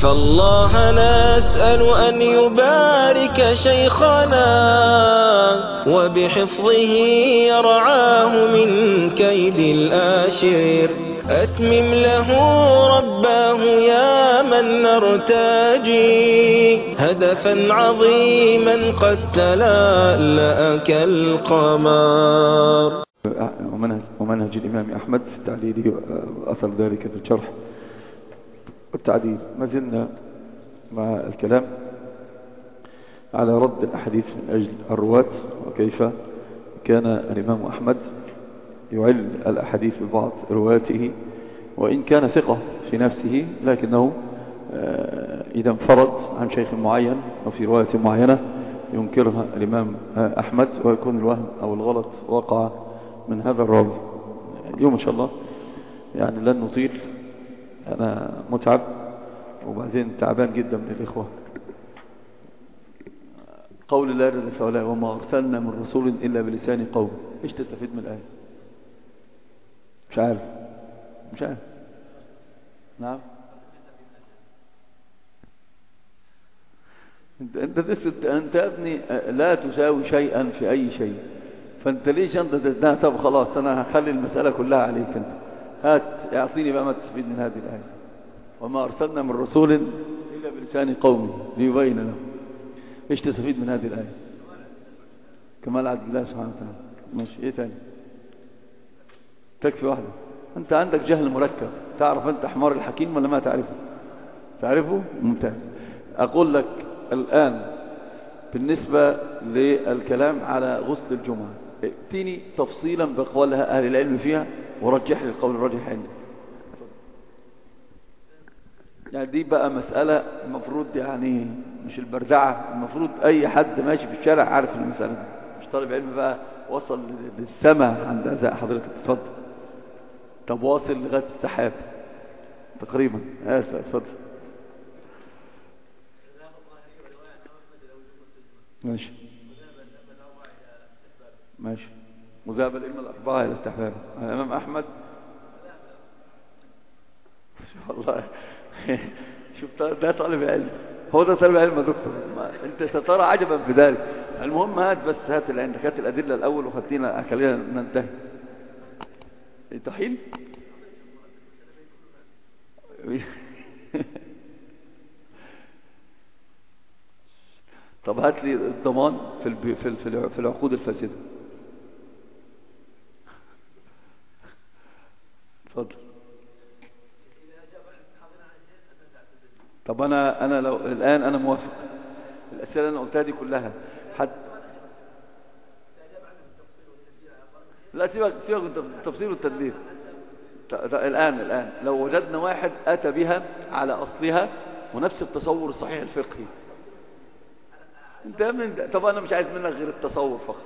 فالله نسأل أن يبارك شيخنا وبحفظه يرعاه من كيد الآشر. أتمم له رباه يا من نرتجي هدفا عظيما قد تلألأ كالقمر. ومنهج الإمام أحمد في التعليل وأثر ذلك في الشرح والتعديل. ما زلنا مع الكلام على رد الأحاديث من أجل الرواة، وكيف كان الإمام أحمد يعل الأحاديث ببعض رواته، وإن كان ثقة في نفسه، لكنه إذا انفرد عن شيخ معين وفي رواية معينة ينكرها الإمام أحمد، ويكون الوهم أو الغلط وقع من هذا الراوي. اليوم إن شاء الله يعني لن نطيل، أنا متعب وبعدين تعبان جدا من الإخوة. قول الله جل وعلا: وما أرسلنا من رسول إلا بلسان قوم. إيش تستفيد من الآية؟ مش عارف. نعم، أنت يا ابني لا تساوي شيئا في أي شيء، فأنت ليش أنت تزداد؟ طب خلاص أنا هخلي المسألة كلها عليك أنت. هات اعطيني بقى ما تستفيد من هذه الآية. وما أرسلنا من رسول إلا بلسان قومه ليبين له. إيش تستفيد من هذه الآية؟ كمال عدل الله سبحانه وتعالى. ماشي، إيه تاني؟ تكفي واحدة. أنت عندك جهل مركب. تعرف أنت حمار الحكيم ولا ما تعرفه؟ تعرفه؟ ممتاز. أقول لك الآن بالنسبة للكلام على غسل الجمعة، ائتني تفصيلا بأقوالها أهل العلم فيها ورجح لي القول الراجح عندي. يعني دي بقى مسألة المفروض يعني مش البردعة، المفروض أي حد ماشي في الشارع عارف المسألة دي، مش طالب علم بقى وصل للسماء عند أزاء حضرتك. اتفضل. طب واصل لغاية السحاب تقريبا. اتفضل. ماشي. مذهب الأئمة الأربعة إلى استحباب. الإمام أحمد والله شوف ده طالب علم، هو ده طالب علم يا دكتور. انت سترى عجبا في ذلك. المهم هات اللي عندك، هات الأدلة الأول وخلينا ننتهي. طحين طب هات لي الضمان في العقود الفاسدة. اتفضل. طب انا لو الان انا موافق الاسئله اللي انا قلتها دي كلها لا سيبك من التفصيل والتدليل. الان لو وجدنا واحد اتى بها على اصلها ونفس التصور الصحيح الفقهي، طب انا مش عايز منك غير التصور فقط.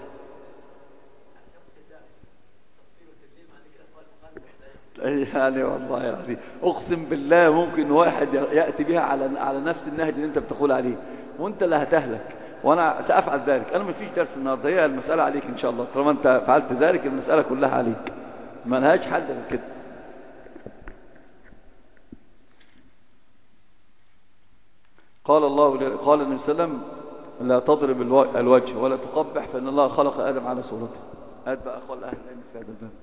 يعني والله يعني اقسم بالله ممكن واحد ياتي بها على نفس النهج اللي انت بتقول عليه، وانت اللي هتهلك، وانا سافعل ذلك. انا ما فيش درس النهارده، هي المساله عليك ان شاء الله. طالما انت فعلت ذلك المساله كلها عليك، ما لهاش حل غير كده. قال النبي صلى الله عليه وسلم: لا تضرب الوجه ولا تقبح، فان الله خلق ادم على صورته. هات بقى اخوال اهل العلم في هذا الباب.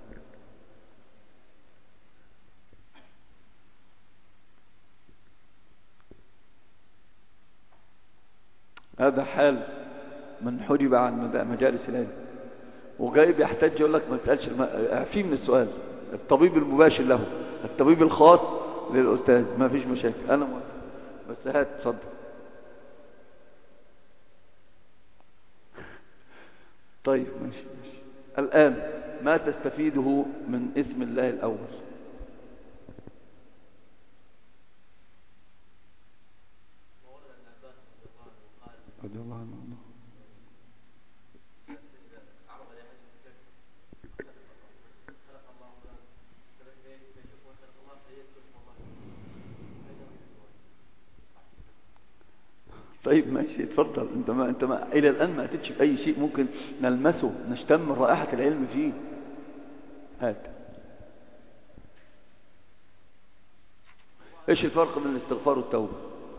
هذا حال من حجب عن مجالس العلم وجاي بيحتاج يقول لك ما تسالش، اعفيه من السؤال. الطبيب المباشر له، الطبيب الخاص للاستاذ، ما فيش مشاكل، انا موافق. بس هات اتفضل. طيب ماشي. الان ما تستفيده من اسم الله الاول؟ رضي الله عنه. طيب ماشي اتفضل. انت ما الى الان ما اتتش باي شيء ممكن نلمسه نشتم رائحه العلم فيه. هات. ايش الفرق بين الاستغفار والتوبه؟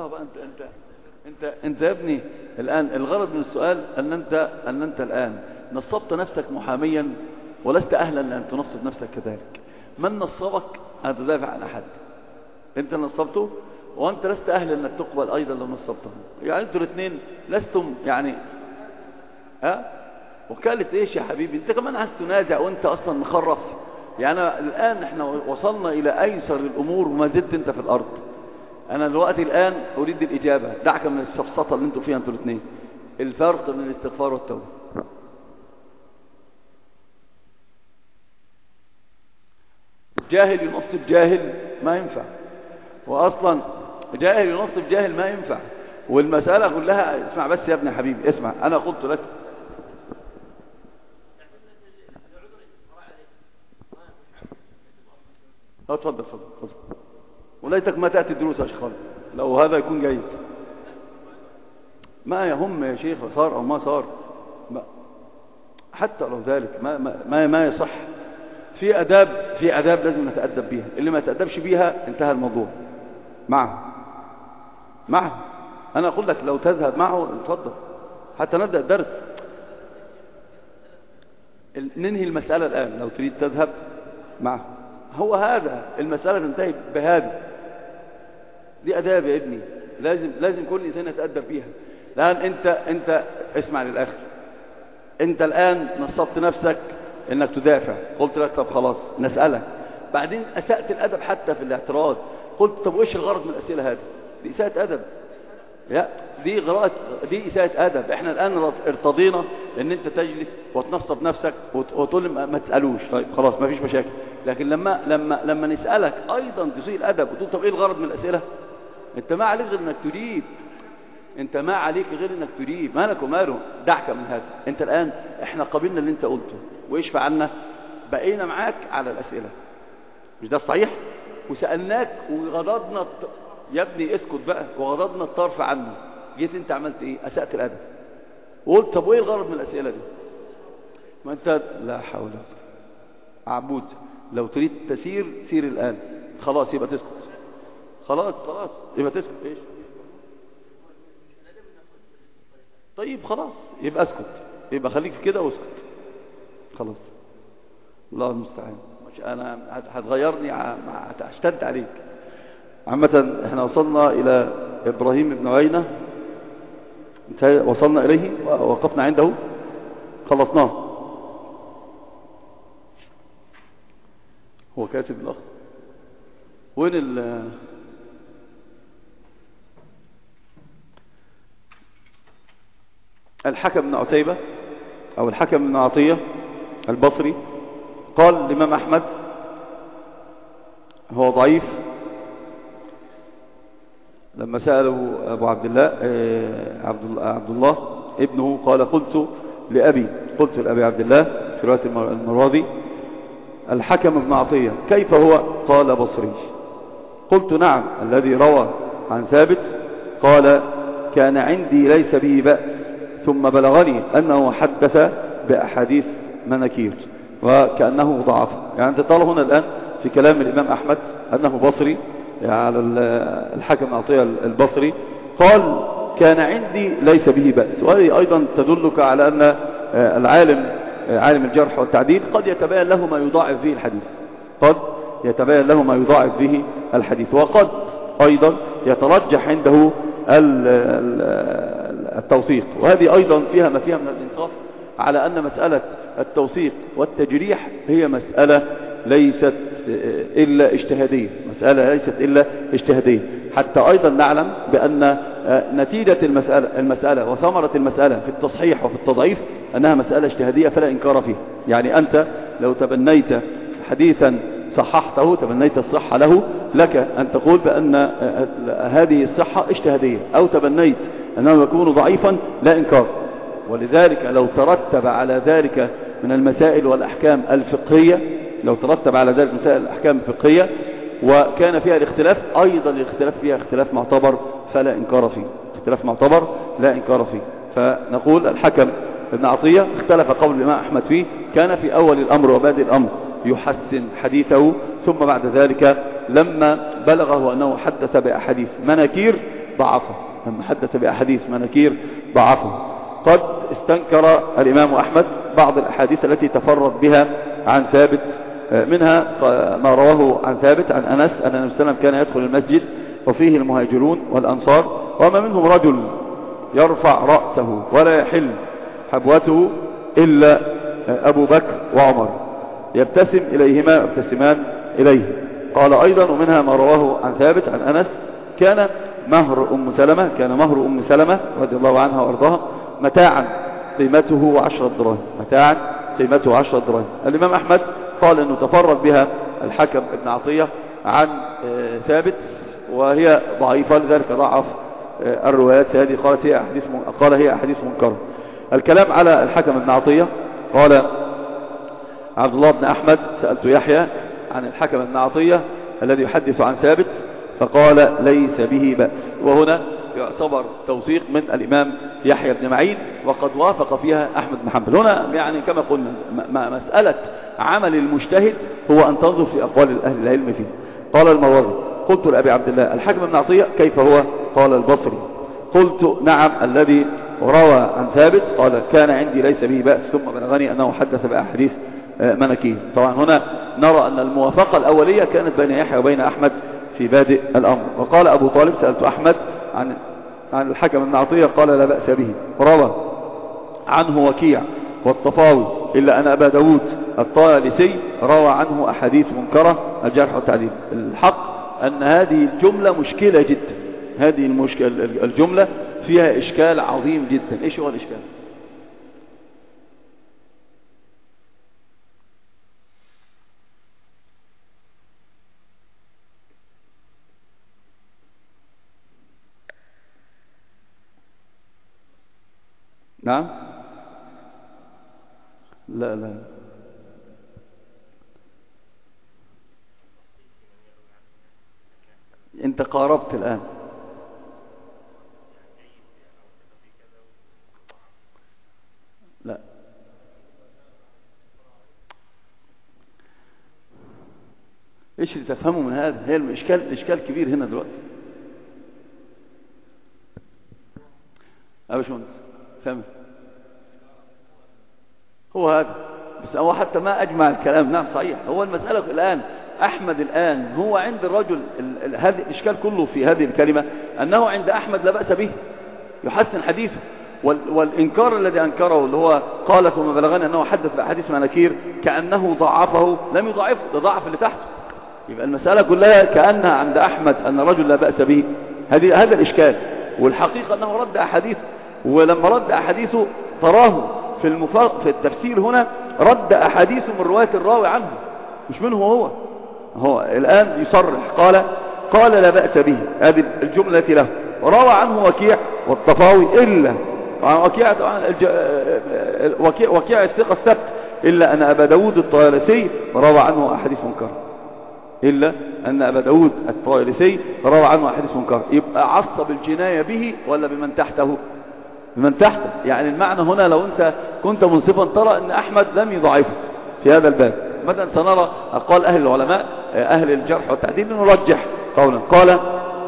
الله بقى. انت يا ابني الآن الغرض من السؤال أن أنت الآن نصبت نفسك محاميا ولست أهلا لأن تنصب نفسك كذلك. من نصبك أن تدافع عن أحد؟ أنت نصبته وأنت لست أهلا أنك تقبل أيضا لو نصبته. يعني أنتوا الاثنين لستم يعني وكالة إيش يا حبيبي؟ أنت كمان عايز تنازع وأنت أصلا مخرف. يعني الآن احنا وصلنا إلى أيسر الأمور وما زلت أنت في الأرض. أنا دلوقتي الآن أريد الإجابة. دعك من السفسطة اللي أنتوا فيها أنتوا الاثنين. الفرق بين الاستغفار والتوبة. جاهل ينصب جاهل ما ينفع، وأصلا جاهل ينصب جاهل ما ينفع. والمسألة كلها اسمع بس يا ابن حبيبي اسمع. أنا قلت لك اتفضل وليتك ما تأتي الدروس يا شيخ خالد لو هذا يكون جيد. ما يهم يا شيخ صار أو ما صار حتى لو ذلك ما يصح. في أداب لازم نتأدب بيها. اللي ما تأدبش بيها انتهى الموضوع. معه أنا أقول لك لو تذهب معه اتفضل حتى نبدأ الدرس. ننهي المسألة الآن لو تريد تذهب معه. هو هذا المسألة تنتهي بهذا. دي أداب يا ابني لازم كل إنسان يتأدب بيها. الآن أنت اسمع للآخر. أنت الآن نصبت نفسك إنك تدافع. قلت لك طب خلاص نسألك. بعدين أسأت الأدب حتى في الاعتراض. قلت طب وإيش الغرض من الأسئلة هذه؟ دي إساءة أدب. لا دي إساءة أدب. إحنا الآن ارتضينا إن أنت تجلس وتنصب نفسك وتقول ما تسألوش. طيب خلاص ما فيش مشاكل. لكن لما نسألك أيضا تسيء الأدب وتقول طب إيه الغرض من الأسئلة؟ أنت ما عليك غير إنك تجيب. ما لك وماله. دعك من هذا. أنت الآن إحنا قبلنا اللي أنت قلته وإيش فعلنا؟ بقينا معاك على الأسئلة. مش ده الصحيح؟ وسألناك وغضضنا يا ابني اسكت بقى. وغضضنا الطرف عنه. جيت أنت عملت إيه؟ أسأت الأدب وقلت طب وإيه الغرض من الأسئلة دي؟ ما أنت لا حول. عبود لو تريد تسير سير الآن. خلاص يبقى تسكت. خلاص يبقى تسكت. إيش طيب خلاص يبقى اسكت. يبقى خليك كده واسكت خلاص. الله المستعان. مش انا هتغيرني هشتد عليك. عامة احنا وصلنا الى ابراهيم بن عيينة. وصلنا اليه ووقفنا عنده خلصناه. هو كاتب الاخ وين الحكم بن عتيبة أو الحكم بن عطية البصري قال الإمام أحمد هو ضعيف. لما سأله أبو عبد الله عبد الله ابنه قال قلت لأبي عبد الله في رواية المروزي الحكم بن عطية كيف هو؟ قال بصري. قلت نعم الذي روى عن ثابت قال كان عندي ليس به بأس ثم بلغني أنه حدث بأحاديث مناكير وكأنه ضعف. يعني انت طال هنا الآن في كلام الإمام أحمد أنه بصري على الحكم عطية البصري قال كان عندي ليس به بأس. وهذه أيضا تدلك على أن العالم عالم الجرح والتعديل قد يتبين له ما يضاعف به الحديث وقد أيضا يترجح عنده التوثيق. وهذه أيضا فيها ما فيها من الإنصاف على أن مسألة التوثيق والتجريح هي مسألة ليست إلا اجتهادية. حتى أيضا نعلم بأن نتيجة المسألة وثمرة المسألة في التصحيح وفي التضعيف أنها مسألة اجتهادية فلا إنكار فيها. يعني أنت لو تبنيت حديثا صححته تبنيت الصحة له لك أن تقول بأن هذه الصحة اجتهادية أو تبنيت أنه يكون ضعيفا لا إنكار. ولذلك لو ترتب على ذلك من المسائل والأحكام الفقهية وكان فيها الاختلاف أيضا الاختلاف فيها اختلاف معتبر فلا إنكار فيه. فنقول الحكم ابن عطية اختلف قول الإمام أحمد فيه. كان في أول الأمر وبادئ الأمر يحسن حديثه ثم بعد ذلك لما بلغه أنه حدث بأحاديث مناكير ضعفه، لما حدث بأحاديث مناكير ضعفه. قد استنكر الإمام أحمد بعض الأحاديث التي تفرد بها عن ثابت، منها ما رواه عن ثابت عن أنس أن النبي صلى الله عليه وسلم كان يدخل المسجد وفيه المهاجرون والأنصار، وما منهم رجل يرفع رأسه ولا يحل حبوته إلا أبو بكر وعمر، يبتسم إليهما يبتسمان إليه. قال أيضا ومنها ما رواه عن ثابت عن أنس كان مهر أم سلمة رضي الله عنها وأرضاها متاعا قيمته 10 دراهم، متاعا قيمته 10 دراهم. الإمام أحمد قال أنه تفرد بها الحكم ابن عطية عن ثابت وهي ضعيفة، لذلك ضعف الروايات هذه، قال هي أحاديث منكرة. الكلام على الحكم ابن عطية، قال عبد الله بن أحمد سألت يحيى عن الحكم ابن عطية الذي يحدث عن ثابت فقال ليس به بأس، وهنا يعتبر توثيق من الإمام يحيى بن معين وقد وافق فيها أحمد بن حنبل. هنا يعني كما قلنا مسألة عمل المجتهد هو أن تنظر في أقوال أهل العلم فيه. قال المروزي قلت لأبي عبد الله الحكم ابن عطية كيف هو؟ قال البصري قلت نعم الذي روى عن ثابت قال كان عندي ليس به بأس، ثم بلغني أنه حدث بأحاديث مناكير. طبعا هنا نرى أن الموافقة الأولية كانت بين يحيى وبين أحمد في بادئ الأمر. وقال أبو طالب سألت أحمد عن الحكم ابن عطية قال لا بأس به، روى عنه وكيع والطفاوي إلا أن أبا داود الطالسي روى عنه أحاديث منكرة الجرح والتعديل. الحق أن هذه الجملة مشكلة جدا، هذه الجملة فيها إشكال عظيم جدا. إيش هو الإشكال؟ نعم لا انت قاربت الآن. لا ايش اللي تفهمه من هذا؟ هي الاشكال كبير هنا دلوقتي. ابو شمس فهم هو هذا، بس هو حتى ما أجمع الكلام. نعم صحيح، هو المسألة الآن أحمد الآن هو عند الرجل هذا الإشكال كله في هذه الكلمة أنه عند أحمد لا بأس به يحسن حديثه، والإنكار الذي أنكره اللي هو قالت وما بلغنا أنه حدث بأحاديث مناكير كأنه ضعفه، لم يضعفه، ده ضعف اللي تحته. يبقى المسألة كلها كأنها عند أحمد أن الرجل لا بأس به، هذا الإشكال. والحقيقة أنه رد أحاديث، ولما رد أحاديثه تراه في التفسير هنا رد أحاديث من رواية الراوي عنه مش منه هو الآن يصرح قال لا بأس به، هذه الجملة له. وروى عنه وكيع والطفاوي إلا وكيع الثقة الثبت إلا أن أبا داود الطيالسي روى عنه أحاديث منكرة، إلا أن أبا داود الطيالسي روى عنه أحاديث منكرة. يبقى عصب الجناية به ولا بمن تحته؟ بمن تحته. يعني المعنى هنا لو أنت كنت منصفا ترى أن أحمد لم يضعفه في هذا الباب. مثلا سنرى أقوال أهل العلماء أهل الجرح والتعديل نرجح قولا. قال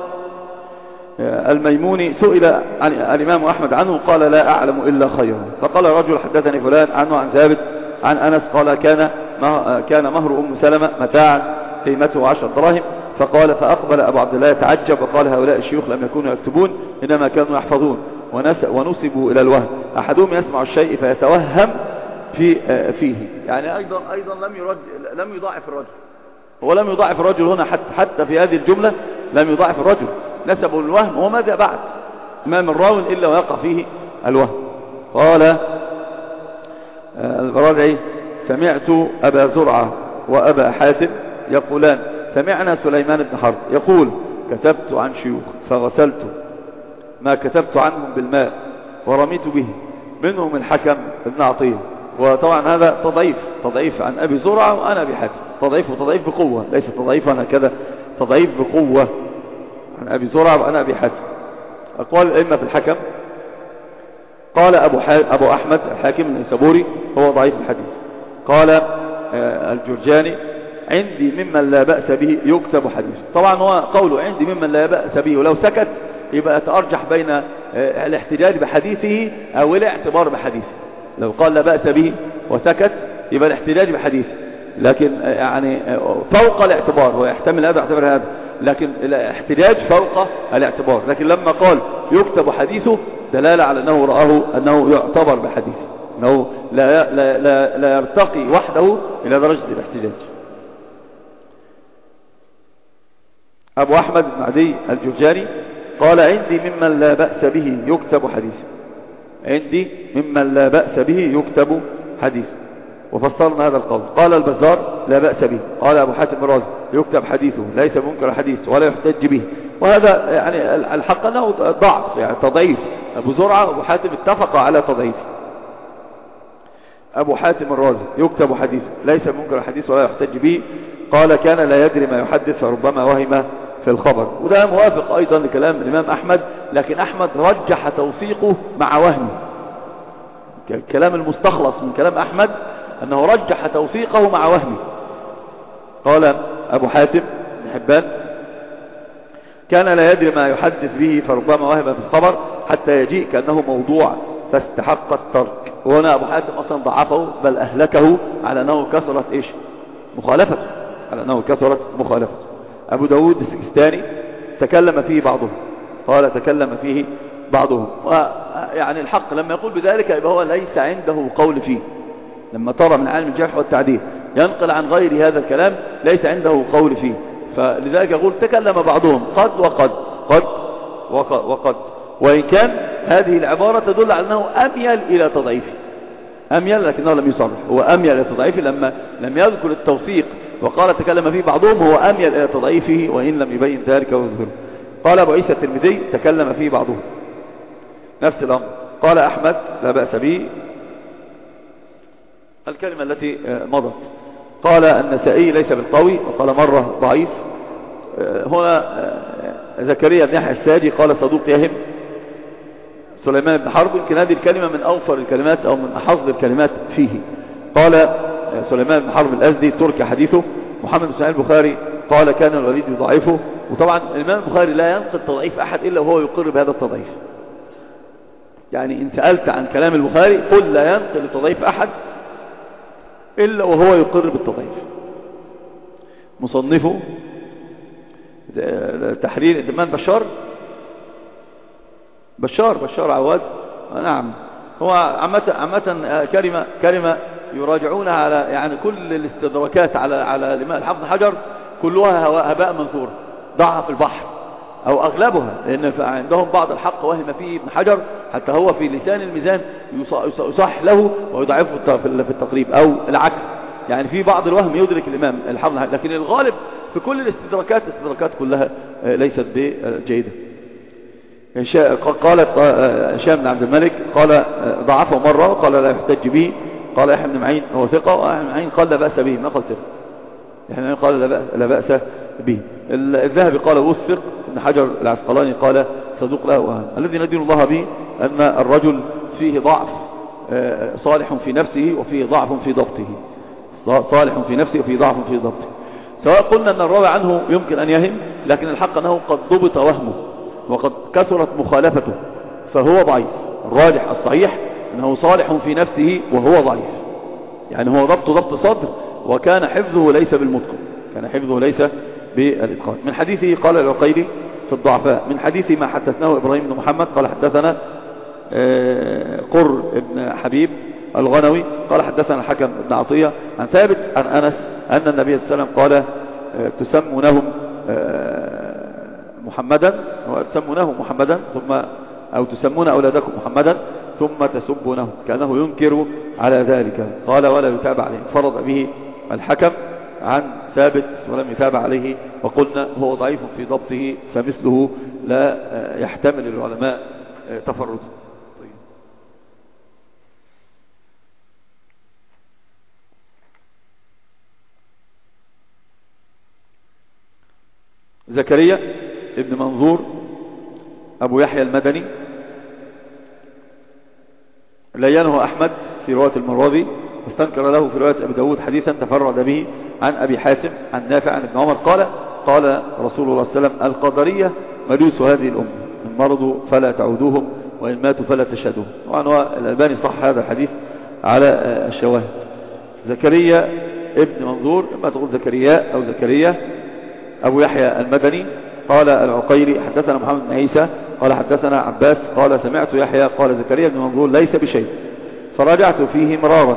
الميموني سئل عن الإمام أحمد عنه قال لا أعلم إلا خيرا، فقال رجل حدثني فلان عنه عن ثابت عن أنس قال كان مهر أم سلمة متاعا قيمته 10 دراهم، فقال فأقبل أبو عبد الله يتعجب وقال هؤلاء الشيوخ لم يكونوا يكتبون إنما كانوا يحفظون ونسبوا إلى الوهم، أحدهم يسمع الشيء فيتوهم فيه. يعني أيضا لم يضاعف الرجل، هو لم يضاعف الرجل هنا حتى في هذه الجملة لم يضاعف الرجل، نسبوا الوهم. وماذا بعد؟ ما من راو إلا ويقع فيه الوهم. قال البرادعي سمعت أبا زرعة وأبا حاتم يقولان سمعنا سليمان بن حرب يقول كتبت عن شيوخ فغسلت ما كتبت عنهم بالماء ورميت به، منهم الحكم ابن عطية. وطبعا هذا تضعيف عن أبي زرعة وأنا أبي حاتم، تضعيف بقوة، ليس تضعيفا هكذا، تضعيف بقوة عن أبي زرعة وأنا أبي حاتم. أقوال الأئمة في الحكم قال أبو أحمد الحاكم النيسابوري هو ضعيف الحديث. قال الجرجاني عندي ممن لا بأس به يكتب حديث. طبعا هو قوله عندي ممن لا بأس به، ولو سكت يبقى يتأرجح بين الاحتجاج بحديثه أو الاعتبار بحديثه. لو قال لا بأس به وسكت يبقى الاحتجاج بحديثه، لكن يعني فوق الاعتبار، هو يحتمل هذا يعتبر هذا، لكن الاحتجاج فوق الاعتبار. لكن لما قال يكتب حديثه دلالة على أنه رآه أنه يعتبر بحديثه، أنه لا يرتقي وحده إلى درجة الاحتجاج. أبو أحمد بن عدي الجرجاني قال عندي ممن لا بأس به يكتب حديثه، عندي ممن لا بأس به يكتب حديثه، وفسرنا هذا القول. قال البزار لا بأس به. قال أبو حاتم الرازي يكتب حديثه ليس منكر حديث ولا يحتج به، وهذا يعني الحق أنه ضعف، يعني تضعيف. أبو زرعة وأبو حاتم اتفقا على تضعيف. أبو حاتم الرازي يكتب حديثه ليس منكر حديث ولا يحتج به. قال كان لا يدري ما يحدث فربما وهم في الخبر. وده موافق أيضا لكلام الإمام أحمد، لكن أحمد رجح توثيقه مع وهمه. الكلام المستخلص من كلام أحمد أنه رجح توثيقه مع وهمه. قال أبو حاتم بن حبان كان لا يدري ما يحدث به فربما وهم في الخبر حتى يجيء كأنه موضوع فاستحق الترك. وهنا أبو حاتم أصلا ضعفه بل أهلكه على أنه كثرت إيش مخالفة، على أنه كثرت مخالفة. أبو داود السجستاني تكلم فيه بعضهم، قال تكلم فيه بعضهم، ويعني الحق لما يقول بذلك يبقى هو ليس عنده قول فيه. لما ترى من عالم الجرح والتعديل ينقل عن غير هذا الكلام ليس عنده قول فيه، فلذلك يقول تكلم بعضهم قد وقد قد وقد، وإن كان هذه العبارة تدل على أنه أميل إلى تضعيفه، أميل لكنه لم يصرح، هو أميل إلى تضعيفه لما لم يذكر التوثيق وقال تكلم فيه بعضهم، هو أميل إلى تضعيفه وإن لم يبين ذلك ويظهره. قال أبو عيسى الترمذي تكلم فيه بعضهم نفس الأمر. قال أحمد لا بأس به، الكلمة التي مضت. قال النسائي ليس بالقوي، وقال مرة ضعيف. هنا زكريا بن يحيى الساجي قال صدوق يهم. سليمان بن حرب يمكن هذه الكلمة من أوفر الكلمات أو من أحظ الكلمات فيه. قال سليمان بن حرب الأزدي ترك حديثه. محمد بن اسماعيل البخاري قال كان الوليد يضعفه. وطبعا الإمام البخاري لا ينقل تضعيف أحد إلا وهو يقر بهذا التضعيف. يعني إن سألت عن كلام البخاري قل لا ينقل تضعيف أحد إلا وهو يقر بالتضعيف. مصنفه تحرير إدمان بشار عواد. نعم، هو عامة كلمة يراجعونها على يعني كل الاستدراكات على الإمام الحافظ حجر كلها هباء منثورا، ضعها في البحر أو أغلبها، لأن عندهم بعض الحق وهم فيه ابن حجر، حتى هو في لسان الميزان يصح له ويضعفه في التقريب أو العكس. يعني في بعض الوهم يدرك الإمام الحافظ، لكن الغالب في كل الاستدراكات كلها ليست بجيدة. قالت هشام بن عبد الملك قال ضعفه مرة وقال لا يحتج به. قال يحيى بن معين هو ثقة، ويحيى بن معين قال لا بأس به، ما قال ثقة، يحيى قال لا بأس به. الذهبي قال وثق. ابن حجر العسقلاني قال صدوق له وهم. الذي ندين الله به أن الرجل فيه ضعف صالح في نفسه وفيه ضعف في ضبطه، صالح في نفسه وفيه ضعف في ضبطه. سواء قلنا أن الراوي عنه يمكن أن يهم، لكن الحق أنه قد ضبط وهمه وقد كثرت مخالفته فهو ضعيف. الراجح الصحيح أنه صالح في نفسه وهو ضعيف، يعني هو ضبط صدر، وكان حفظه ليس بالمتقن، كان حفظه ليس بالإتقان. من حديثه قال العقيلي في الضعفاء من حديث ما حدثناه إبراهيم بن محمد قال حدثنا قر بن حبيب الغنوي قال حدثنا الحكم بن عطية عن ثابت عن أنس أن النبي صلى الله عليه وسلم قال تسمونهم محمدا، تسمونه محمدا ثم أو تسمون أولادكم محمدا ثم تسبونه، كأنه ينكر على ذلك. قال ولا يتابع عليه، فرض به الحكم عن ثابت ولم يتابع عليه، وقلنا هو ضعيف في ضبطه فمثله لا يحتمل العلماء تفرده. زكريا ابن منظور أبو يحيى المدني لينه أحمد في رواية المروزي، واستنكر له في رواية أبي داود حديثا تفرد به عن أبي حاتم عن نافع عن ابن عمر قال قال رسول الله صلى الله عليه وسلم القدرية مجوس هذه الأمة. إن مرضوا فلا تعودوهم وإن ماتوا فلا تشهدوهم. طبعا هو الألباني صح هذا الحديث على الشواهد. زكريا ابن منظور، إما تقول زكريا أو زكريا، أبو يحيى المدني. قال العقيري حدثنا محمد بن عيسى قال حدثنا عباس قال سمعت يحيى قال زكريا بن منظور ليس بشيء، فراجعت فيه مرارا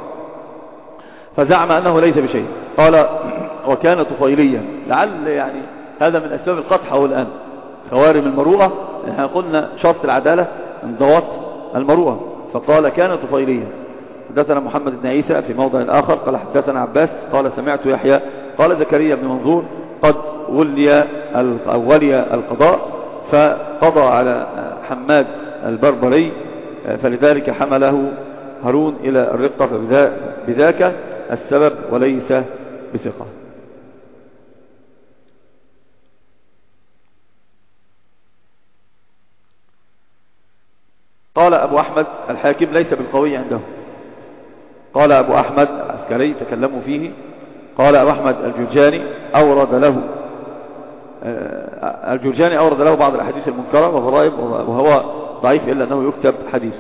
فزعم أنه ليس بشيء. قال وكان طفيليا، لعل يعني هذا من أسباب القطح. والآن خوارم المروءة، احنا قلنا شرط العدالة انضباط المروءة، فقال كان طفيليا. حدثنا محمد بن عيسى في موضع آخر قال حدثنا عباس قال سمعت يحيى قال زكريا بن منظور قد ولي القضاء فقضى على حماد البربري، فلذلك حمله هارون إلى الرقة، فبذاك السبب وليس بثقة. قال أبو أحمد الحاكم ليس بالقوي عنده. قال أبو أحمد العسكري تكلموا فيه. قال أبو أحمد الجرجاني أورد له بعض الأحاديث المنكرة وغرائب، وهو ضعيف إلا أنه يكتب حديث.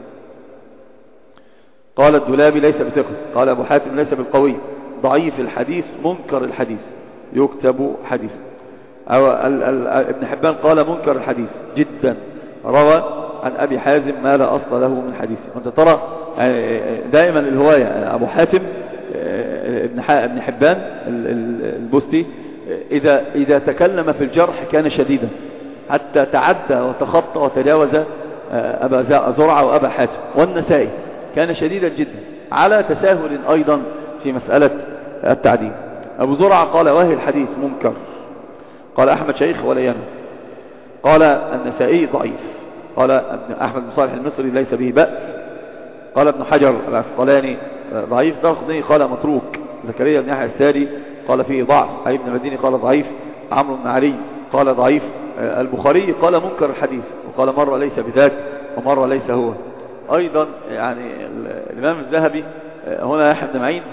قال الدولابي ليس بثقة. قال أبو حاتم ليس بالقوي، ضعيف الحديث منكر الحديث يكتب حديث. ابن حبان قال منكر الحديث جدا، روى عن أبي حازم ما لا أصل له من حديثه. وانت ترى دائما الهواية أبو حاتم ابن حبان البستي إذا تكلم في الجرح كان شديدا، حتى تعدى وتخطى وتجاوز أبا زرعة وأبا حاتم. والنسائي كان شديدا جدا على تساهل أيضا في مسألة التعديل. أبو زرعة قال واهي الحديث منكر. قال أحمد شيخ ولا ينه. قال النسائي ضعيف. قال ابن أحمد بن صالح المصري ليس به بأس. قال ابن حجر العسقلاني ضعيف. دارقطني قال متروك. زكريا بن يحيى الساري قال فيه ضعف. علي بن المديني قال ضعيف. عمرو بن علي قال ضعيف. البخاري قال منكر الحديث، وقال مرة ليس بذاك ومرة ليس هو. أيضا يعني الإمام الذهبي هنا يحيى بن معين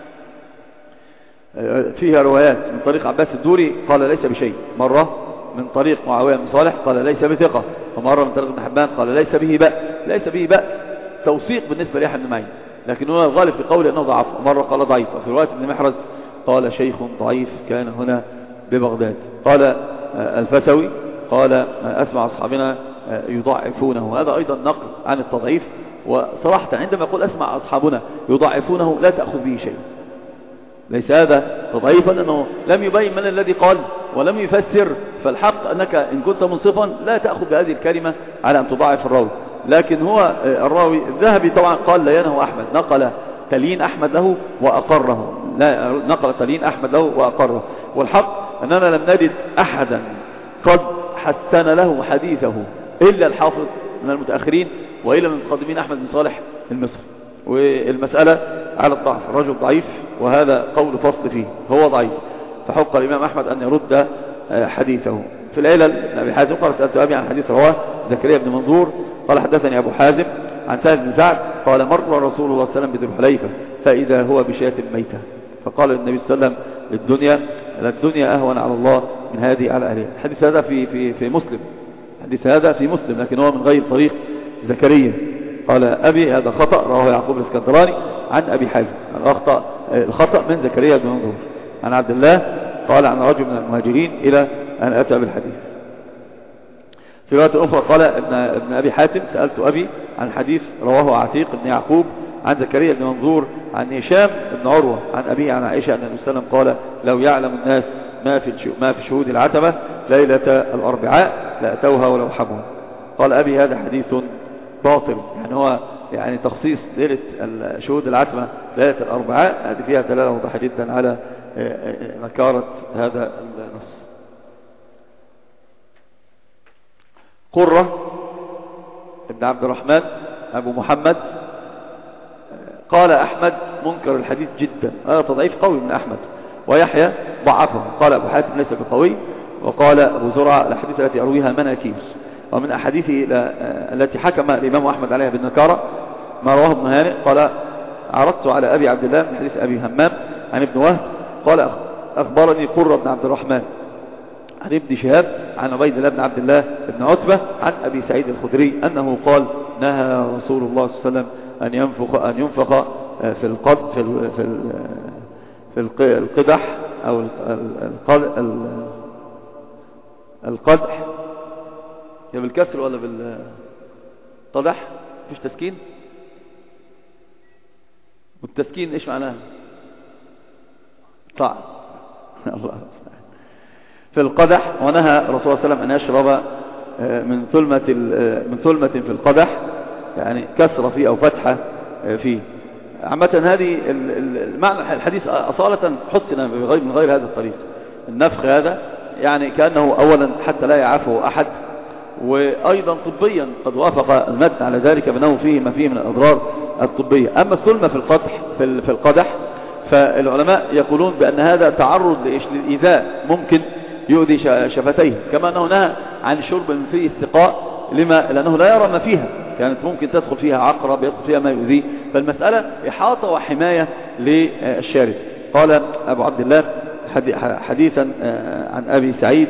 فيها روايات من طريق عباس الدوري قال ليس بشيء، مرة من طريق معاوية بن صالح قال ليس بثقة، ومرة من طريق ابن حبان قال ليس به بأس. ليس به بأس توثيق بالنسبة ليحيى بن معين، لكن هو الغالب في قوله أنه ضعف، ومرة قال ضعيف. وفي رواية ابن محرز قال شيخ ضعيف كان هنا ببغداد. قال الفسوي قال أسمع أصحابنا يضعفونه. هذا أيضا نقل عن التضعيف. وصراحة عندما يقول أسمع أصحابنا يضعفونه لا تأخذ به شيء، ليس هذا تضعيفا، أنه لم يبين من الذي قال ولم يفسر. فالحق أنك إن كنت منصفا لا تأخذ بهذه الكلمة على أن تضعف الراوي. لكن هو الراوي الذهبي طبعا قال لينه أحمد، نقل تلين أحمد له وأقره، نقل تلين أحمد له وأقره. والحق أننا لم نجد أحدا قد حسن له حديثه إلا الحافظ من المتأخرين، وإلا من المتقدمين أحمد بن صالح المصري. والمسألة على الضعف، الرجل ضعيف وهذا قول فصل فيه، هو ضعيف، فحق الإمام أحمد أن يرد حديثه. في العلل أبي حازم قال سألت أبي عن حديث رواه زكريا بن منظور قال حدثني أبو حازم عن سهل بن سعد قال مر رسول الله صلى الله عليه وسلم بذي الحليفة فإذا هو بشاة ميتة، فقال النبي صلى الله عليه وسلم الدنيا أهون على الله من هذه على أهلها. الحديث هذا في مسلم، الحديث هذا في مسلم، لكن هو من غير طريق زكريا. قال أبي هذا خطأ، رواه يعقوب الاسكندراني عن أبي حازم. الخطأ من زكريا بن منظور عن عبد الله قال عن رجل من المهاجرين إلى أن أتى بالحديث. في رواية أخرى قال ابن أبي حاتم سألت أبي عن حديث رواه عتيق بن يعقوب عن زكريا بن منظور عن هشام بن عروة عن أبي عن عائشة أن النبي صلى الله عليه وسلم قال لو يعلم الناس ما في شهود العتبة ليلة الأربعاء لأتوها ولو حبوا. قال أبي هذا حديث باطل، يعني هو يعني تخصيص ليلة شهود العتبة ليلة الأربعاء هذه فيها دلالة واضحة جدا على نكارة هذا النص. قرة ابن عبد الرحمن أبو محمد قال أحمد منكر الحديث جدا، هذا تضعيف قوي من أحمد. ويحيى ضعفه، قال أبو حاتم ليس بقوي. وقال أبو زرعة الأحاديث التي أرويها مناكير، ومن أحاديثه التي حكم الإمام أحمد عليها بالنكارة ما رواه ابن هانئ قال عرضت على أبي عبد الله من حديث أبي همام عن ابن وهب قال أخبرني قرة بن عبد الرحمن عن ابن شهاب عن عبيد الله بن عبد الله بن عتبة عن أبي سعيد الخدري أنه قال نهى رسول الله صلى الله عليه وسلم أن ينفق في القدح أو القدح، يا بالكسر ولا بالقدح؟ فيش تسكين؟ والتسكين إيش معناه؟ طعم. الله في القدح. ونهى الرسول صلى الله عليه وسلم أن يشرب من ثلمة في القدح، يعني كسر فيه أو فتحة فيه. عامة هذه المعنى الحديث أصالة حسن من غير هذا الطريق. النفخ هذا يعني كأنه أولا حتى لا يعافه أحد، وأيضا طبيا قد وافق المتن على ذلك بأنه فيه ما فيه من الأضرار الطبية. أما الثلمة في القدح فالعلماء يقولون بأن هذا تعرض للإيذاء، ممكن يؤذي شفتيه، كما أنه نهى عن شرب من فيه السقاء لأنه لا يرى ما فيها، كانت ممكن تدخل فيها عقرب يدخل فيها ما يؤذيه، فالمسألة إحاطة وحماية للشارب. قال أبو عبد الله حديثا عن أبي سعيد،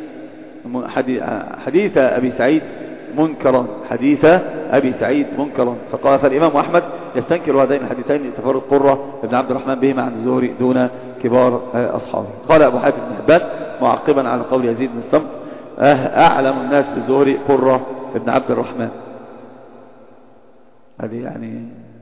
حديث أبي سعيد منكرا، حديث أبي سعيد منكرا. فقال فالإمام أحمد يستنكر هذين الحديثين لتفرد قرة بن عبد الرحمن بهما عن الزهري دون كبار أصحابه. قال أبو حاتم بن حبان معقبا على قول يزيد بن الصمت أعلم الناس بالزهري قرة بن عبد الرحمن. هذه يعني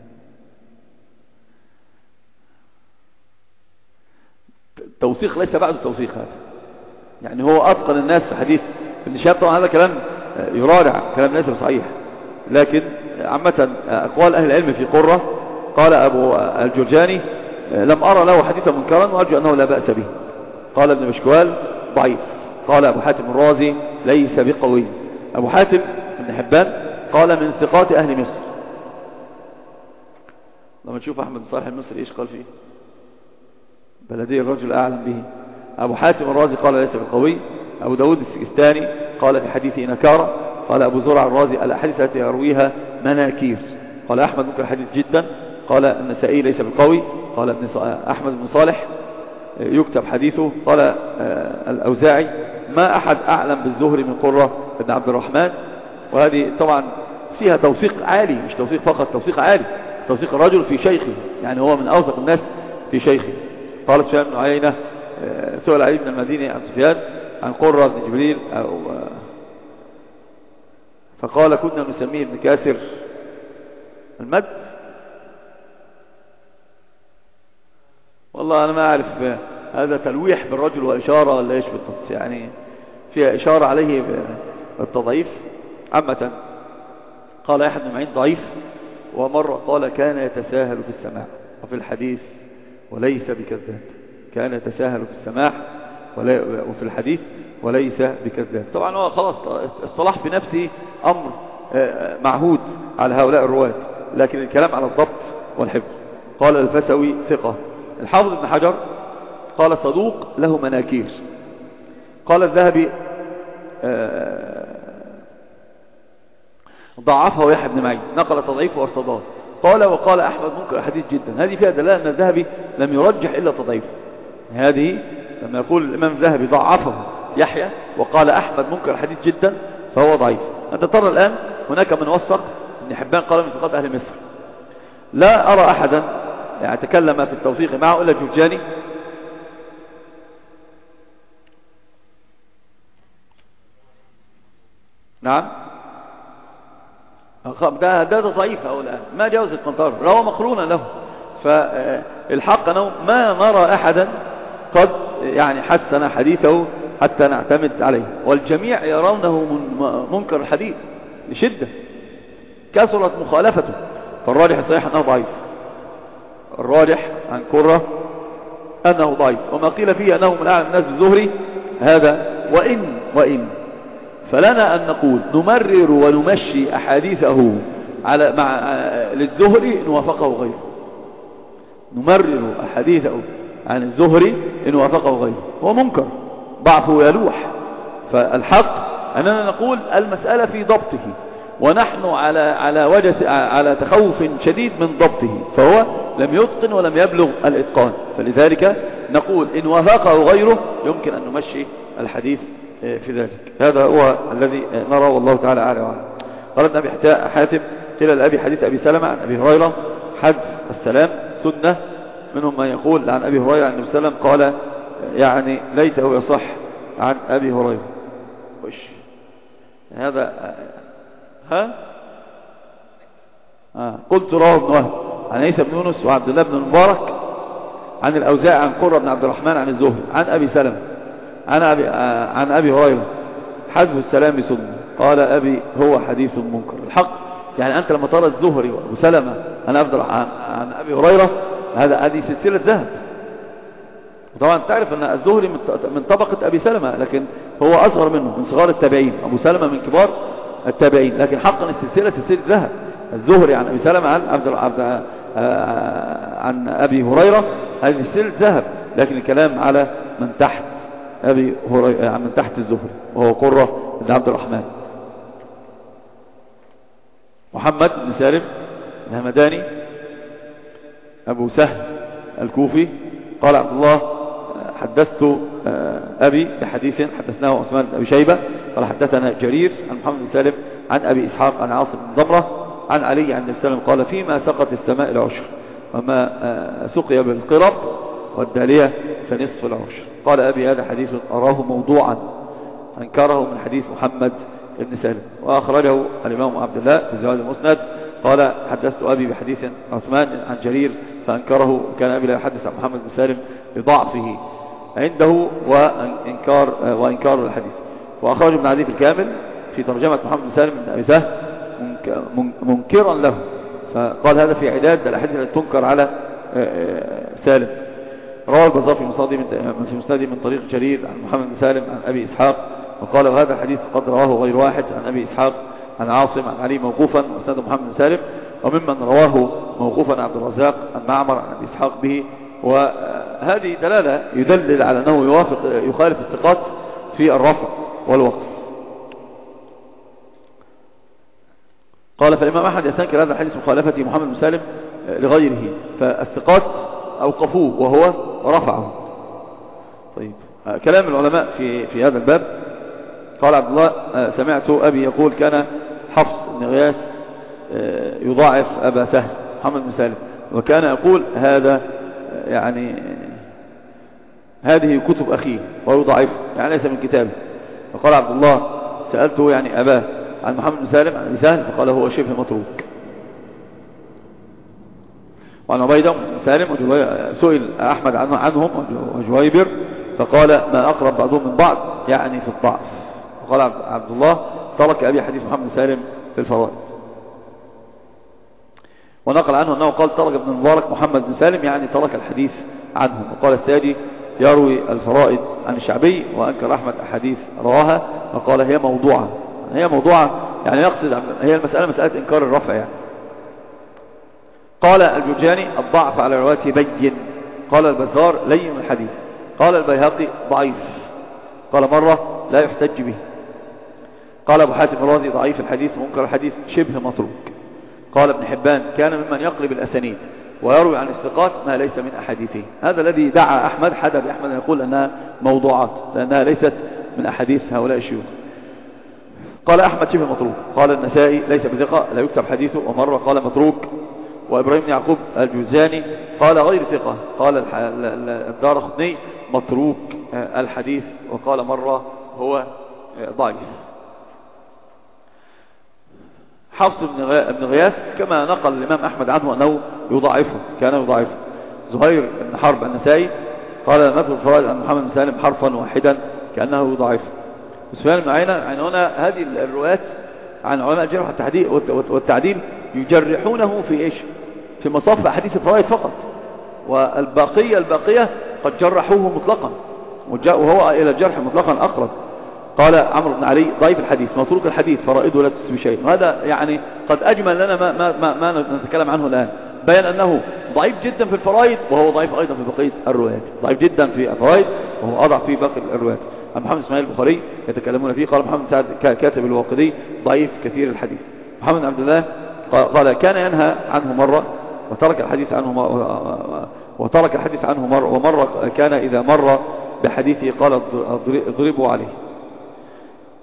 توثيق ليس بعد التوثيق، هذا يعني هو أتقن الناس في حديث ابن شهاب. طبعا هذا كلام يرارع، كلام ليس صحيح، لكن عامة أقوال أهل العلم في قرة. قال أبو الجرجاني لم أرى له حديثا منكرا وأرجو أنه لا بأس به. قال ابن مشكوال ضعيف. قال أبو حاتم الرازي ليس بقوي. أبو حاتم بن حبان قال من ثقات أهل مصر. لما تشوف أحمد بن صالح المصري إيش قال فيه، بلدي الرجل أعلم به. أبو حاتم الرازي قال ليس بقوي. أبو داود السجستاني قال في حديثه نكارة. قال أبو زرع الرازي الأحاديث التي يرويها مناكير. قال أحمد منكر الحديث جدا. قال النسائي ليس بالقوي. قال أحمد بن صالح يكتب حديثه. قال الأوزاعي ما أحد أعلم بالزهري من قرة بن عبد الرحمن. وهذه طبعا فيها توثيق عالي، مش توثيق فقط، توثيق عالي، توثيق الرجل في شيخه، يعني هو من أوثق الناس في شيخه. قال سفيان بن عيينة سئل علي بن المديني عن سفيان عن قرة بن جبريل فقال كنا نسميه ابن كاسر المد. والله أنا ما أعرف هذا تلويح بالرجل وإشارة ولا إيش بالضبط، يعني فيها إشارة عليه بالتضعيف. عامة قال يحيى بن معين ضعيف. ومرة قال كان يتساهل في السماع وفي الحديث وليس بكذاب. كان يتساهل في السماع وفي الحديث وليس بكذاب. طبعا هو خلاص الصلاح في نفسه أمر معهود على هؤلاء الرواة، لكن الكلام على الضبط والحفظ. قال الفسوي ثقة. الحافظ ابن حجر قال صدوق له مناكير. قال الذهبي ضعفه يحيى بن معين، نقل تضعيفه وارتضاه. وقال أحمد منكر الحديث جدا. هذه فيها دلالة أن الذهبي لم يرجح إلا تضعيفه. هذه لما يقول الإمام الذهبي ضعفه يحيى وقال أحمد منكر الحديث جدا فهو ضعيف. أنت ترى الآن هناك من وثق ابن حبان قال من ثقات أهل مصر. لا أرى أحدا يعني تكلم في التوثيق معه إلا الجرجاني. نعم ده ضعيف أو الآن ما جاوز القنطار، روى مقرونا له. فالحق أنه ما نرى أحدا قد يعني حسن حديثه حتى نعتمد عليه، والجميع يرونه منكر الحديث بشدة، كثرت مخالفته. فالراجح صحيح أنه ضعيف. الراجح عن كرة أنه ضعيف، وما قيل فيه أنه من أعلم الناس بالزهري هذا وإن فلنا أن نقول نمرر ونمشي أحاديثه للزهري إن وافقه غيره. نمرر أحاديثه عن الزهري إن وافقه غيره. هو منكر ضعفه يلوح. فالحق أننا نقول المسألة في ضبطه، ونحن على تخوف شديد من ضبطه، فهو لم يتقن ولم يبلغ الإتقان. فلذلك نقول إن وافقه غيره يمكن أن نمشي الحديث في ذلك. هذا هو الذي نرى والله تعالى أعلم وأعلم. قال ابن أبي حاتم قيل لأبي حديث أبي سلمة عن أبي هريرة حذف السلام سنة، منهم من يقول عن أبي هريرة عن النبي صلى الله عليه وسلم قال يعني ليته يصح عن أبي هريرة. وش هذا؟ قلت رواه ابن وهب عن عيسى بن يونس وعبد الله بن المبارك عن الأوزاعي عن قرة بن عبد الرحمن عن الزهري عن أبي سلمة عن أبي هريرة حذف السلام سنة. قال أبي هو حديث منكر. الحق يعني أنت لما ترى الزهري وأبو سلمة أنا أفضل عن أبي هريرة، هذه سلسلة ذهب. طبعا تعرف أن الزهري من طبقة أبي سلمة، لكن هو أصغر منه من صغار التابعين، أبو سلمة من كبار التابعين، لكن حقا السلسلة سلسلة ذهب. الزهري عن أبي سلمة عن أبي هريرة هذه سلسلة ذهب، لكن الكلام على من تحت أبي هريرة من تحت الزهري وهو قرة بن عبد الرحمن. محمد بن سالم الهمداني أبو سهل الكوفي قال عبد الله حدثت أبي بحديث حدثناه عثمان بن أبي شيبة قال حدثنا جرير عن محمد بن سالم عن أبي إسحاق عن عاصم بن ضمرة عن علي عن النبي صلى الله عليه وسلم قال فيما سقط السماء العشر وما سقي بالقرب والدالية فنصف العشر. قال أبي هذا حديث أراه موضوعا أنكره من حديث محمد بن سالم، وأخرجه الإمام عبد الله في زواد المسند قال حدثت أبي بحديث عثمان عن جرير فأنكره، كان أبي لا يحدث عن محمد بن سالم بضعفه عنده وإنكار الحديث. وأخرج ابن عدي في الكامل في ترجمة محمد بن سالم بن أبي سهل منكرا له، فقال هذا في عداد الأحاديث التي تنكر على سالم. رواه البزار في مسنده من طريق جرير عن محمد بن سالم عن أبي إسحاق وقال وهذا الحديث قد رواه غير واحد عن أبي إسحاق عن عاصم عن علي موقوفا وسند محمد بن سالم، وممن رواه موقوفا عبد الرزاق عن معمر عن أبي إسحاق به. وهذه دلالة يدلل على أنه يخالف الثقات في الرفع والوقف. قال فالإمام أحمد يستنكر هذا الحديث مخالفة محمد بن سالم لغيره، فالثقات أوقفوه وهو رفعه. طيب كلام العلماء في هذا الباب. قال عبد الله سمعت أبي يقول كان حفص بن غياث يضاعف أبا سهل محمد بن سالم، وكان يقول هذا يعني هذه كتب أخيه ويضاعف يعني ليس من كتابه. فقال عبد الله سألته يعني أباه عن محمد بن سالم عن أبي سهل فقال هو شبه متروك. وعن عبيدة بن سالم سئل أحمد عنهم وجويبر فقال ما أقرب بعضهم من بعض يعني في الضعف. وقال عبد الله ترك أبي حديث محمد بن سالم في الفرائض. ونقل عنه أنه قال ترك ابن المبارك محمد بن سالم يعني ترك الحديث عنه. وقال السادي يروي الفرائض عن الشعبي، وأنكر أحمد أحاديث رواها وقال هي موضوعة. هي موضوعة يعني يقصد هي المسألة مسألة إنكار الرفع يعني. قال الجرجاني الضعف على روايته بين. قال البزار لين الحديث. قال البيهقي ضعيف. قال مرة لا يحتج به. قال أبو حاتم الرازي ضعيف الحديث ومنكر الحديث شبه متروك. قال ابن حبان كان ممن يقلب الأسانيد ويروي عن الثقات ما ليس من أحاديثه. هذا الذي دعا أحمد حدى بأحمد يقول أنها موضوعات لأنها ليست من أحاديث هؤلاء الشيوخ. قال أحمد شبه متروك. قال النسائي ليس بثقة لا يكتب حديثه، ومرة قال متروك. وإبراهيم بن يعقوب الجوزاني قال غير ثقة. قال الدارقطني متروك الحديث، وقال مرة هو ضعيف. حفص بن غياث كما نقل الإمام أحمد عنه أنه يضاعفه، كان يضاعفه. زهير بن حرب النسائي قال نذكر الفرائض عن محمد بن سالم حرفا واحدا كأنه يضاعفه. سفيان بن عيينة يعني هنا هذه الروايات عن علماء الجرح والتعديل يجرحونه في إيش؟ في مصاف أحاديث الفرائض فقط، والباقية قد جرحوه مطلقا وهو إلى الجرح مطلقا أقرب. قال عمرو بن علي ضعيف الحديث متروك الحديث فرائده لا تسوي شيء. وهذا يعني قد أجمل لنا ما نتكلم عنه الآن، بيان أنه ضعيف جدا في الفرائض وهو ضعيف أيضا في بقية الروايات. ضعيف جدا في الفرائض وهو أضعف في باقي الروايات. عن محمد اسماعيل البخاري يتكلمون فيه قال محمد سعد كاتب الواقدي ضعيف كثير الحديث. محمد بن عبد الله قال كان ينهى عنه مرة وترك الحديث عنه مرة، ومرة كان إذا مر بحديثه قال اضربوا عليه.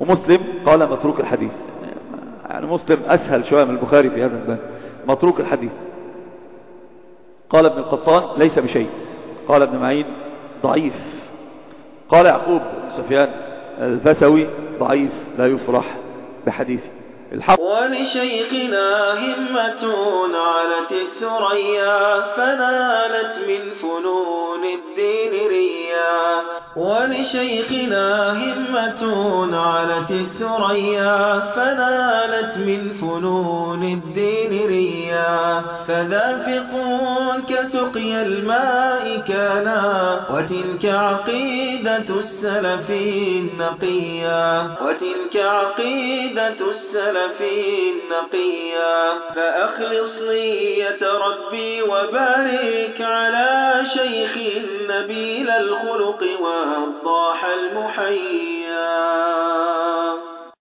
ومسلم قال متروك الحديث. يعني مسلم أسهل شوية من البخاري في هذا الباب، متروك الحديث. قال ابن القطان ليس بشيء. قال ابن معين ضعيف. قال يعقوب بن سفيان الفسوي ضعيف لا يفرح بحديثه. ولشيخنا همة علت الثريا فنالت من فنون الدين ريا. ولشيخنا همة علت الثريا فنالت من فنون الدين ريا. فذافق كسقي الماء كانا وتلك عقيدة السلف النقيا. وتلك عقيدة السلف النقيا. فأخلص نية ربي وبارك على شيخ نبيل الخلق وضاح المحيا.